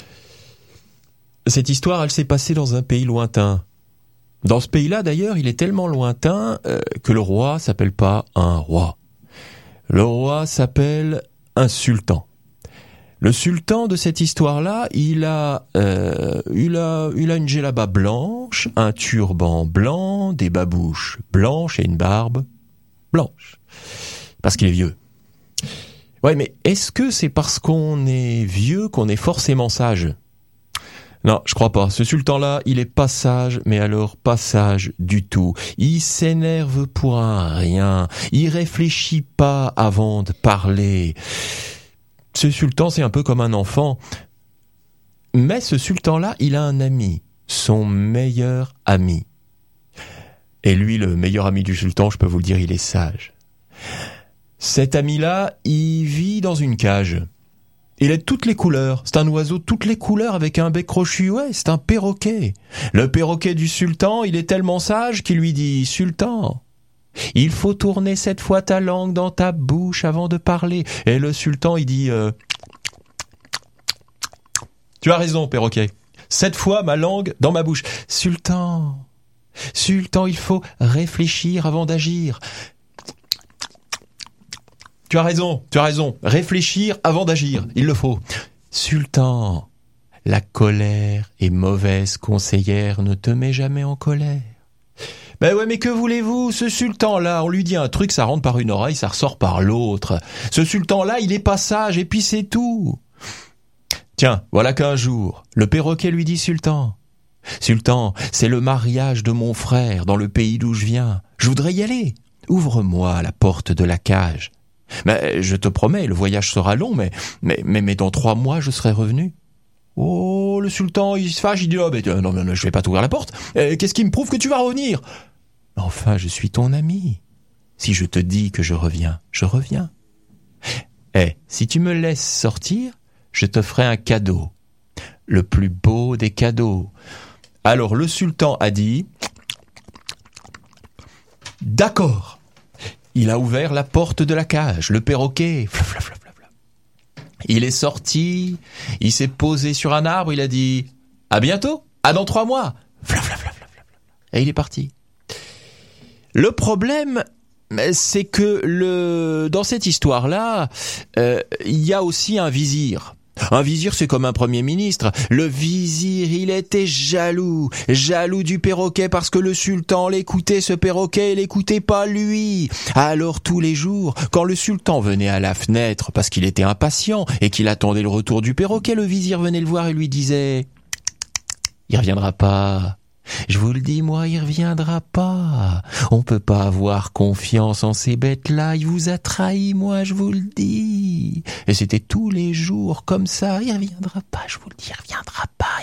Cette histoire, elle s'est passée dans un pays lointain. Dans ce pays-là, d'ailleurs, il est tellement lointain que le roi s'appelle pas un roi. Le roi s'appelle un sultan. Le sultan de cette histoire-là, il a une djellaba blanche, un turban blanc, des babouches blanches et une barbe blanche. Parce qu'il est vieux. Ouais, mais est-ce que c'est parce qu'on est vieux qu'on est forcément sage ? Non, je crois pas. Ce sultan-là, il est pas sage, mais alors pas sage du tout. Il s'énerve pour un rien. Il réfléchit pas avant de parler. Ce sultan, c'est un peu comme un enfant. Mais ce sultan-là, il a un ami. Son meilleur ami. Et lui, le meilleur ami du sultan, je peux vous le dire, il est sage. Cet ami-là, il vit dans une cage. Il est de toutes les couleurs. C'est un oiseau de toutes les couleurs avec un bec crochu. Ouais, c'est un perroquet. Le perroquet du sultan, il est tellement sage qu'il lui dit « Sultan, il faut tourner 7 fois ta langue dans ta bouche avant de parler. » Et le sultan, il dit Tu as raison, perroquet. 7 fois ma langue dans ma bouche. Sultan, il faut réfléchir avant d'agir. Tu as raison. Réfléchir avant d'agir, il le faut. Sultan, la colère est mauvaise conseillère, ne te mets jamais en colère. Ben ouais, mais que voulez-vous, ce sultan-là, on lui dit un truc, ça rentre par une oreille, ça ressort par l'autre. Ce sultan-là, il est pas sage, et puis c'est tout. Tiens, voilà qu'un jour, le perroquet lui dit « Sultan, c'est le mariage de mon frère dans le pays d'où je viens. Je voudrais y aller. Ouvre-moi la porte de la cage. Mais je te promets, le voyage sera long, mais dans 3 mois, je serai revenu. » Oh, le sultan, il se fâche, il dit « Oh, non, je vais pas t'ouvrir la porte. Qu'est-ce qui me prouve que tu vas revenir ?»« Enfin, je suis ton ami. Si je te dis que je reviens, je reviens. Si tu me laisses sortir, je te ferai un cadeau. Le plus beau des cadeaux. » Alors, le sultan a dit « D'accord. » Il a ouvert la porte de la cage, le perroquet. Il est sorti, il s'est posé sur un arbre, il a dit « À bientôt, à dans 3 mois. » Et il est parti. Le problème, c'est que dans cette histoire-là, il y a aussi un vizir. Un vizir, c'est comme un premier ministre. Le vizir, il était jaloux du perroquet parce que le sultan l'écoutait, ce perroquet, il l'écoutait pas lui. Alors tous les jours, quand le sultan venait à la fenêtre parce qu'il était impatient et qu'il attendait le retour du perroquet, le vizir venait le voir et lui disait « Il reviendra pas. Je vous le dis, moi, il reviendra pas. On peut pas avoir confiance en ces bêtes-là. Il vous a trahi, moi, je vous le dis. » Et c'était tous les jours comme ça. Il reviendra pas, je vous le dis, il reviendra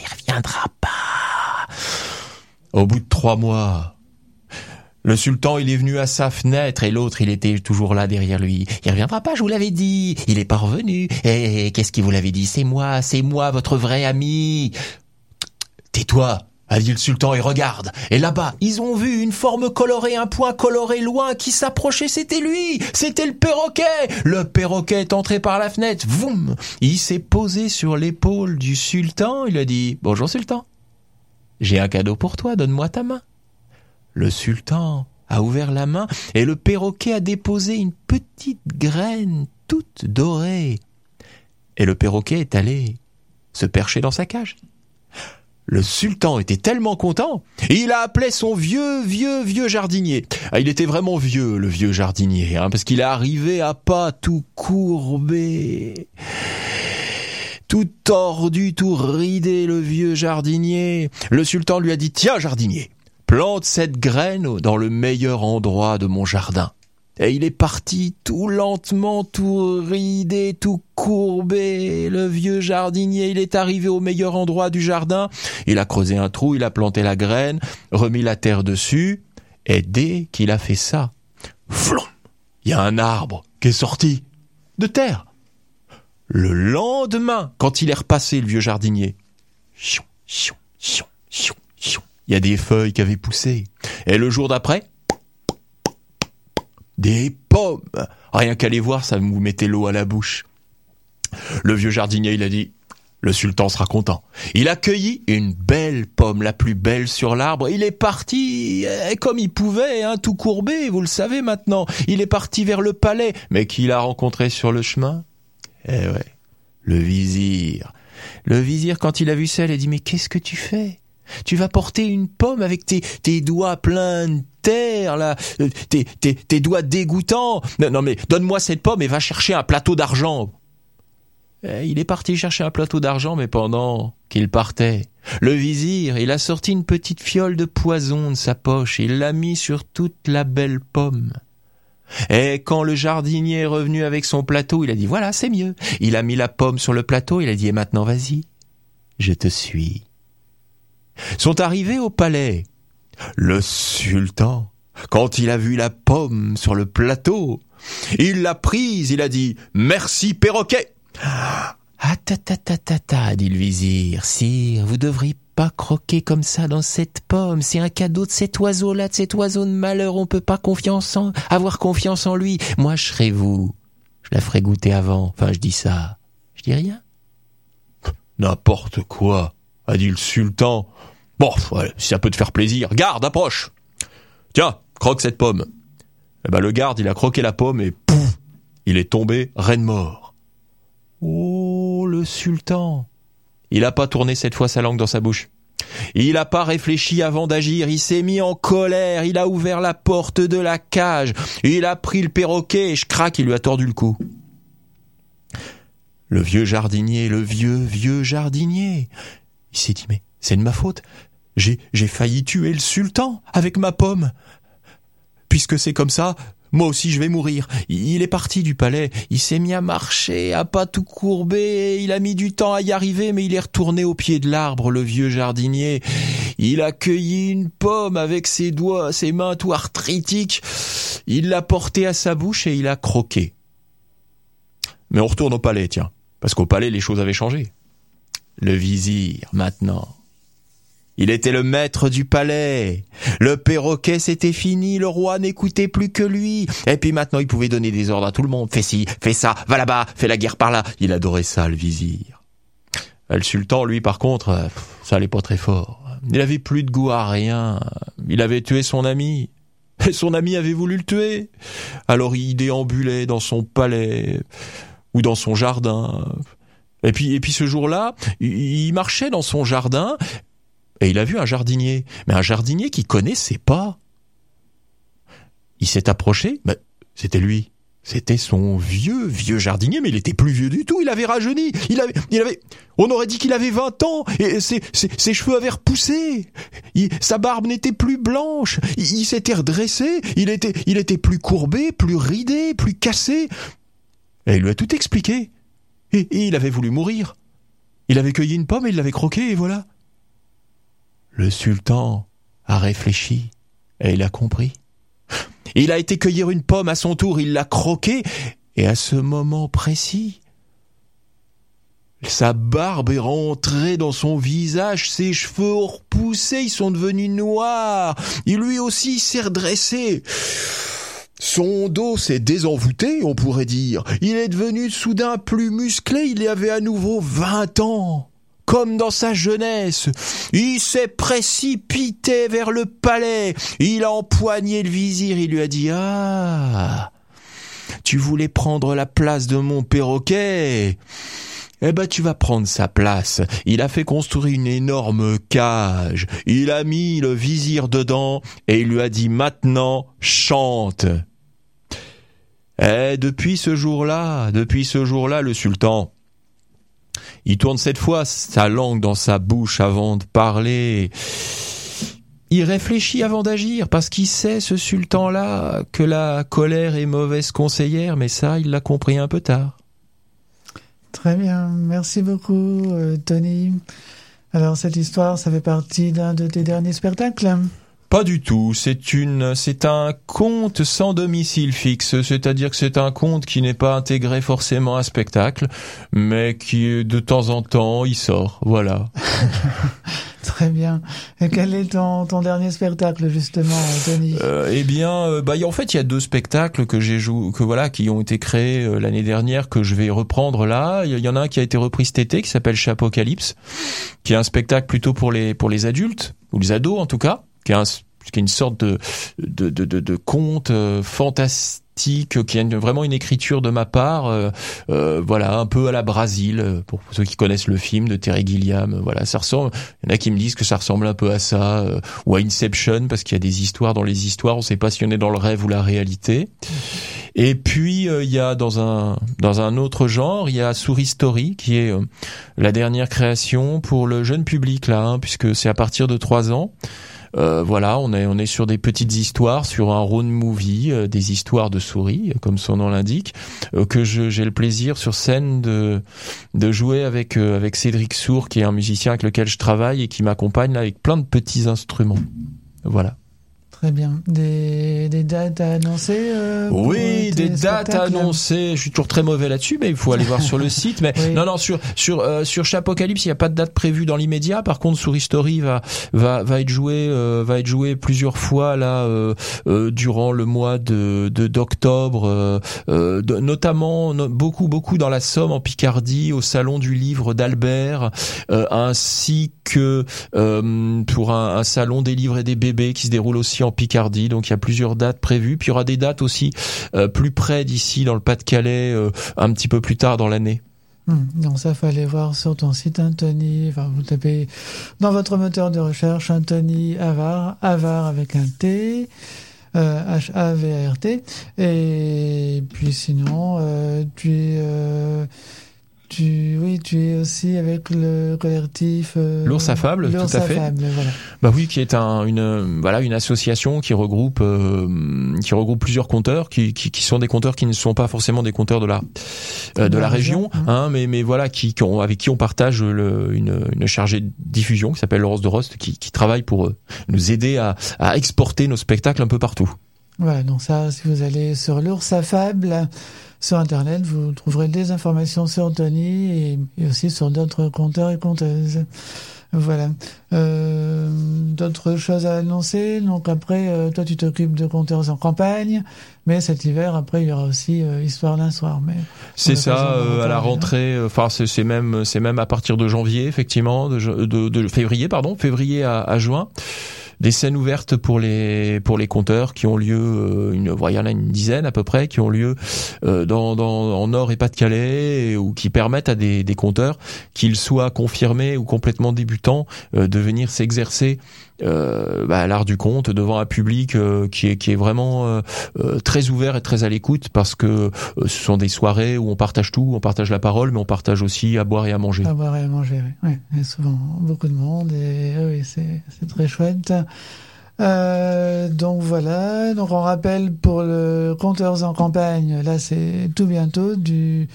pas. Au bout de 3 mois, le sultan, il est venu à sa fenêtre et l'autre, il était toujours là derrière lui. Il reviendra pas, je vous l'avais dit. Il est pas revenu. Et qu'est-ce qu'il vous l'avait dit? C'est moi, votre vrai ami. Tais-toi, a dit le sultan, et regarde. Et là-bas, ils ont vu une forme colorée, un point coloré loin qui s'approchait. C'était lui, c'était le perroquet. Le perroquet est entré par la fenêtre. Voum, il s'est posé sur l'épaule du sultan. Il a dit « Bonjour sultan, j'ai un cadeau pour toi, donne-moi ta main. » Le sultan a ouvert la main et le perroquet a déposé une petite graine toute dorée. Et le perroquet est allé se percher dans sa cage. Le sultan était tellement content, il a appelé son vieux jardinier. Il était vraiment vieux, le vieux jardinier, parce qu'il est arrivé à pas tout courbé, tout tordu, tout ridé, le vieux jardinier. Le sultan lui a dit « Tiens, jardinier, plante cette graine dans le meilleur endroit de mon jardin. » Et il est parti tout lentement, tout ridé, tout courbé. Le vieux jardinier, il est arrivé au meilleur endroit du jardin. Il a creusé un trou, il a planté la graine, remis la terre dessus. Et dès qu'il a fait ça, flom, il y a un arbre qui est sorti de terre. Le lendemain, quand il est repassé, le vieux jardinier, il y a des feuilles qui avaient poussé. Et le jour d'après, des pommes. Rien qu'à les voir, ça vous mettait l'eau à la bouche. Le vieux jardinier, il a dit, le sultan sera content. Il a cueilli une belle pomme, la plus belle sur l'arbre. Il est parti comme il pouvait, tout courbé, vous le savez maintenant. Il est parti vers le palais. Mais qui l'a rencontré sur le chemin? Eh ouais, Le vizir, quand il a vu ça, il a dit « Mais qu'est-ce que tu fais ? Tu vas porter une pomme avec tes doigts pleins de terre, là, tes doigts dégoûtants. Non, mais donne-moi cette pomme et va chercher un plateau d'argent. » Il est parti chercher un plateau d'argent, mais pendant qu'il partait, le vizir, il a sorti une petite fiole de poison de sa poche et il l'a mis sur toute la belle pomme. Et quand le jardinier est revenu avec son plateau, il a dit « Voilà, c'est mieux. » Il a mis la pomme sur le plateau, il a dit « Et maintenant, vas-y, je te suis. » Sont arrivés au palais. Le sultan, quand il a vu la pomme sur le plateau, il l'a prise, il a dit « Merci, perroquet !» Ah, ta, dit le vizir. « Sire, vous devriez pas croquer comme ça dans cette pomme. C'est un cadeau de cet oiseau-là, de cet oiseau de malheur. On peut pas avoir confiance en lui. Moi, je serais vous. Je la ferai goûter avant. Enfin, je dis ça. Je dis rien. » N'importe quoi, a dit le sultan. Bon, ouais, si ça peut te faire plaisir. Garde, approche. Tiens, croque cette pomme. Eh ben, le garde, il a croqué la pomme et pouf, il est tombé raide mort. Oh, le sultan. Il a pas tourné cette fois sa langue dans sa bouche. Il a pas réfléchi avant d'agir. Il s'est mis en colère. Il a ouvert la porte de la cage. Il a pris le perroquet et crac, il lui a tordu le cou. Le vieux jardinier, il s'est dit, mais c'est de ma faute. J'ai failli tuer le sultan avec ma pomme. Puisque c'est comme ça, moi aussi je vais mourir. Il est parti du palais, il s'est mis à marcher, à pas tout courber, il a mis du temps à y arriver, mais il est retourné au pied de l'arbre, le vieux jardinier. Il a cueilli une pomme avec ses doigts, ses mains tout arthritiques. Il l'a portée à sa bouche et il a croqué. Mais on retourne au palais, tiens, parce qu'au palais les choses avaient changé. Le vizir, maintenant, il était le maître du palais. Le perroquet, c'était fini. Le roi n'écoutait plus que lui. Et puis maintenant, il pouvait donner des ordres à tout le monde. Fais ci, fais ça, va là-bas, fais la guerre par là. Il adorait ça, le vizir. Le sultan, lui, par contre, ça allait pas très fort. Il avait plus de goût à rien. Il avait tué son ami. Et son ami avait voulu le tuer. Alors il déambulait dans son palais ou dans son jardin. Et puis ce jour-là, il marchait dans son jardin. Et il a vu un jardinier, mais un jardinier qu'il connaissait pas. Il s'est approché, mais c'était lui. C'était son vieux jardinier, mais il était plus vieux du tout, il avait rajeuni. On aurait dit qu'il avait 20 ans, et ses cheveux avaient repoussé. Sa barbe n'était plus blanche, il s'était redressé, il était plus courbé, plus ridé, plus cassé. Et il lui a tout expliqué. Et il avait voulu mourir. Il avait cueilli une pomme et il l'avait croquée, et voilà. Le sultan a réfléchi et il a compris. Il a été cueillir une pomme à son tour, il l'a croquée et à ce moment précis, sa barbe est rentrée dans son visage, ses cheveux ont repoussé, ils sont devenus noirs. Il lui aussi s'est redressé. Son dos s'est désenvoûté, on pourrait dire. Il est devenu soudain plus musclé, il avait à nouveau 20 ans. Comme dans sa jeunesse, il s'est précipité vers le palais. Il a empoigné le vizir. Il lui a dit « Ah, tu voulais prendre la place de mon perroquet ? Eh ben, tu vas prendre sa place. » Il a fait construire une énorme cage. Il a mis le vizir dedans et il lui a dit « Maintenant, chante !» Et depuis ce jour-là, le sultan, il tourne cette fois sa langue dans sa bouche avant de parler. Il réfléchit avant d'agir parce qu'il sait, ce sultan-là, que la colère est mauvaise conseillère, mais ça, il l'a compris un peu tard. Très bien, merci beaucoup, Tony. Alors, cette histoire, ça fait partie d'un de tes derniers spectacles ? Pas du tout, c'est un conte sans domicile fixe, c'est-à-dire que c'est un conte qui n'est pas intégré forcément à un spectacle, mais qui de temps en temps il sort, voilà. Très bien. Et quel est ton dernier spectacle justement, Tony ? En fait, il y a 2 spectacles qui ont été créés l'année dernière que je vais reprendre là. Il y en a un qui a été repris cet été qui s'appelle Chapocalypse, qui est un spectacle plutôt pour les adultes ou les ados en tout cas. Qui est une sorte de conte fantastique poétique, qui est vraiment une écriture de ma part, voilà, un peu à la Brésil, pour ceux qui connaissent le film de Terry Gilliam. Voilà, ça ressemble. Il y en a qui me disent que ça ressemble un peu à ça, ou à Inception, parce qu'il y a des histoires dans les histoires. On sait pas si on est dans le rêve ou la réalité. Et puis il y a dans un autre genre, il y a Souris Story, qui est la dernière création pour le jeune public là, puisque c'est à partir de 3 ans. Voilà, on est sur des petites histoires, sur un road movie, des histoires de souris, comme son nom l'indique, que j'ai le plaisir sur scène de jouer avec Cédric Sour, qui est un musicien avec lequel je travaille et qui m'accompagne là avec plein de petits instruments. Voilà. Très bien. Des dates à annoncer oui, des dates à annoncer. Je suis toujours très mauvais là-dessus, mais il faut aller voir sur le site. Mais oui. Non, sur Chapocalypse, il n'y a pas de date prévue dans l'immédiat. Par contre, Souris Story va être joué plusieurs fois là durant le mois d'octobre, notamment beaucoup dans la Somme, en Picardie, au salon du livre d'Albert, ainsi que pour un salon des livres et des bébés qui se déroule aussi en Picardie. Donc il y a plusieurs dates prévues, puis il y aura des dates aussi plus près d'ici, dans le Pas-de-Calais, un petit peu plus tard dans l'année. Donc ça, faut aller voir sur ton site, Anthony. Enfin, vous tapez dans votre moteur de recherche Anthony Havart avec un T, Havart. Et puis sinon, tu es aussi avec le collectif L'Ours à Fable, tout à fait. Voilà. Bah oui, qui est une association qui regroupe plusieurs conteurs qui sont des conteurs qui ne sont pas forcément des conteurs de la région, mais voilà, avec qui on partage une chargée de diffusion qui s'appelle Laurence de Rost, qui travaille pour nous aider à exporter nos spectacles un peu partout. Voilà, donc ça, si vous allez sur l'Ours à Fable sur Internet, vous trouverez des informations sur Tony et aussi sur d'autres conteurs et conteuses. Voilà. D'autres choses à annoncer. Donc après, toi, tu t'occupes de conteurs en campagne, mais cet hiver, après, il y aura aussi Histoire d'un soir. Mais c'est ça, à la rentrée. Enfin, c'est même à partir de janvier, effectivement, de février à juin. Des scènes ouvertes pour les conteurs qui ont lieu, il y en a une dizaine à peu près, qui ont lieu en Nord et Pas-de-Calais, ou qui permettent à des conteurs, qu'ils soient confirmés ou complètement débutants, de venir s'exercer à l'art du conte devant un public qui est vraiment très ouvert et très à l'écoute, parce que ce sont des soirées où on partage tout, on partage la parole, mais on partage aussi à boire et à manger. À boire et à manger, oui. Il y a souvent beaucoup de monde et oui, c'est très chouette. Donc voilà, donc on rappelle pour le Conteurs en campagne, là c'est tout bientôt du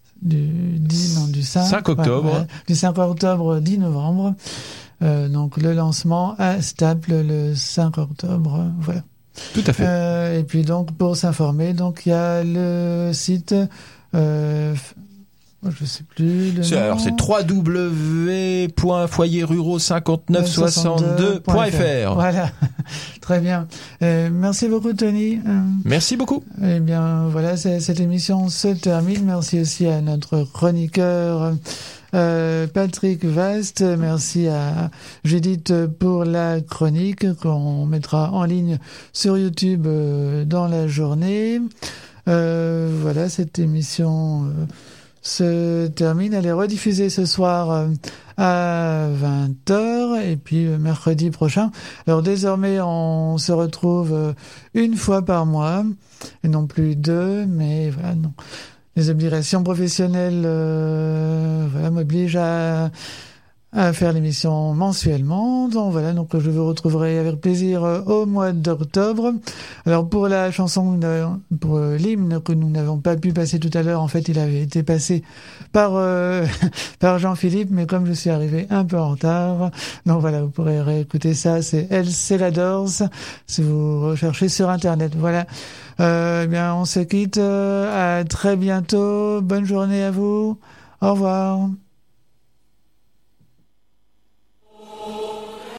5 octobre. Ouais, du 5 octobre 10 novembre. Donc le lancement à Staples le 5 octobre, voilà. Tout à fait. Et puis donc pour s'informer, donc il y a le site je sais plus le nom. Alors c'est www.foyerruraux5962.fr. Voilà. Très bien. Merci beaucoup Tony. Merci beaucoup. Eh bien voilà, cette émission se termine. Merci aussi à notre chroniqueur Patrick Vast. Merci à Judith pour la chronique qu'on mettra en ligne sur YouTube dans la journée. Voilà, cette émission se termine. Elle est rediffusée ce soir à 20h et puis mercredi prochain. Alors désormais, on se retrouve une fois par mois et non plus 2, mais voilà, non. Les obligations professionnelles m'obligent à faire l'émission mensuellement. Donc voilà, donc je vous retrouverai avec plaisir au mois d'octobre. Alors pour la chanson, pour l'hymne que nous n'avons pas pu passer tout à l'heure, en fait il avait été passé par Jean-Philippe, mais comme je suis arrivé un peu en retard, donc voilà, vous pourrez réécouter ça, c'est Elle l'adore si vous recherchez sur internet. Voilà. Eh bien on se quitte, à très bientôt, bonne journée à vous, au revoir.